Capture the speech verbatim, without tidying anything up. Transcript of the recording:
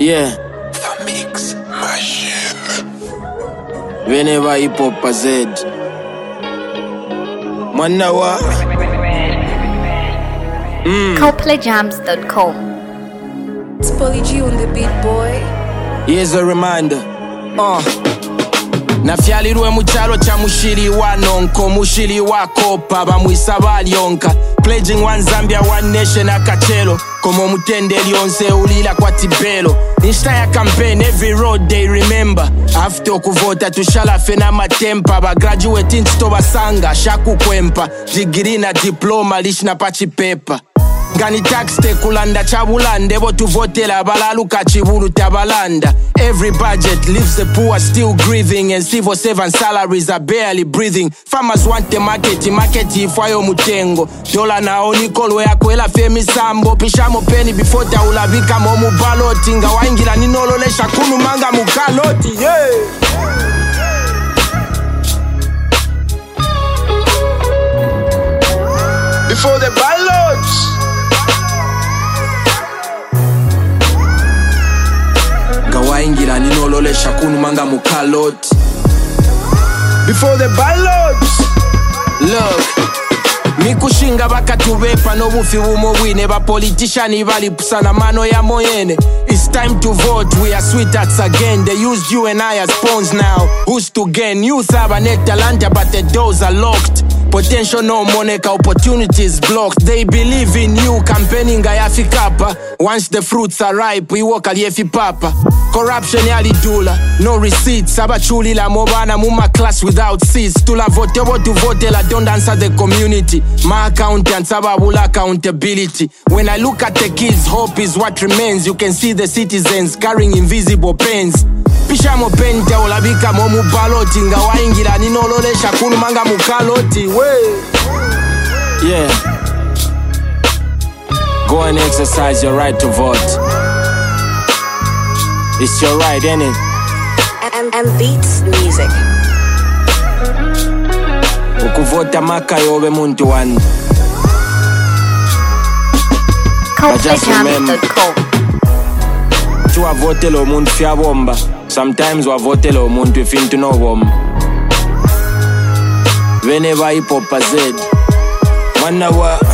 Yeah. The Mix Machine. Whenever hip hop a Z. Manawa. Mm. Copley Jams dot com. It's Polly G on the beat, boy. Here's a reminder. Uh. Nafyalirwe muchalo cha mushiri wa nonko, mushiri wa kopa bamwisa balyonka, pledging one Zambia one nation akachelo, komo mutende lyonse ulila kwa tibelo. Insta ya campaign every road they remember, after kuvota tushala fena matempa, ba graduate insto basanga shaku kwempa, degree na diploma lishna pachi pepa. Gani tax te kulanda chabulande botu votela balaluka chibulu tabalanda. Every budget leaves the poor still grieving, and civil servant salaries are barely breathing. Farmers want the market, market ifwayo mutengo. Dola naoni kolwe ya kwela femi sambo, pishamo penny before taula vika momu baloti. Nga waingira ninololesha kunu manga mukaloti, yeah. Before the ballots. Gawaingira ninololesha kunu manga mukaloti. Before the ballots. Look, mikushinga bakatubepa no bufi bumo bwine ba politician bali pusana mano ya moyene. It's time to vote, we are sweethearts again. They used you and I as pawns now. Who's to gain? Youth have a net talent but the doors are locked. Potential no money, opportunities blocked. They believe in you, campaigning ayafi kapa. Once the fruits are ripe, we walk aliefi papa. Corruption yali dula, no receipts. Abachuli la mobana muma class without seats. Tula vote what to vote la don't answer the community. My accountant sababula accountability. When I look at the kids, hope is what remains. You can see the citizens carrying invisible pains. Pishamo pente olabika momu baloti. Nga waingira ninololesha kunu manga mukaloti. Yeah. Go and exercise your right to vote. It's your right, ain't it? M M Beats Music. Ukuvota maka yobe muntu wani. Copley Jams dot com. Chua vote lo muntu fia bomba. Sometimes wa vote lo muntu ifintu no bomba. Whenever hip hop a Z. Manawa.